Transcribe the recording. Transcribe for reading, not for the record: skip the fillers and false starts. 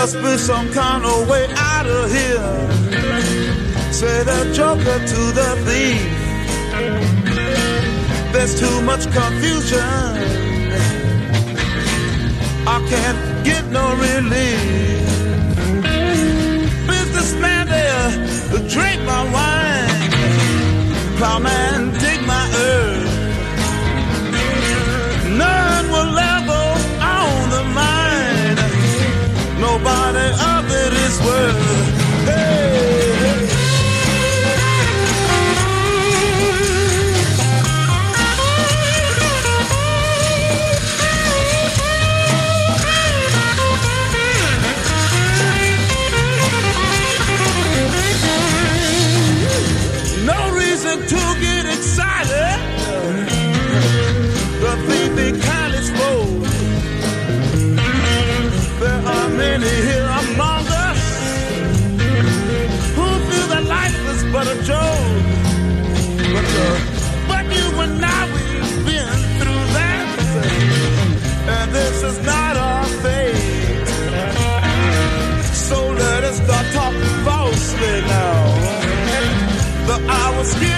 must be some kind of way out of here. Say the joker to the thief. There's too much confusion. I can't get no relief. Businessman there, drink my wine. Plowman, dig my earth. None will level on the mine. Nobody of it is worth. Hey, hey. No reason to get excited. The thief be kind exposed. There are many here among us who feel that life is but a joke. But you and I, we've been through that. And this is not our fate. So let us start talking falsely now. The hour's